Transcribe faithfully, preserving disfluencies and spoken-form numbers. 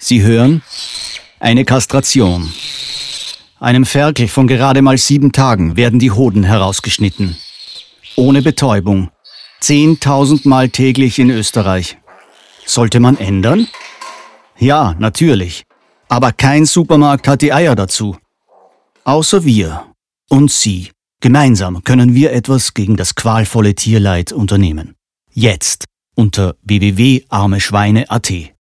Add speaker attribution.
Speaker 1: Sie hören: eine Kastration. Einem Ferkel von gerade mal sieben Tagen werden die Hoden herausgeschnitten. Ohne Betäubung. Zehntausend Mal täglich in Österreich. Sollte man ändern? Ja, natürlich. Aber kein Supermarkt hat die Eier dazu. Außer wir und Sie. Gemeinsam können wir etwas gegen das qualvolle Tierleid unternehmen. Jetzt unter w w w punkt arme schweine punkt a t.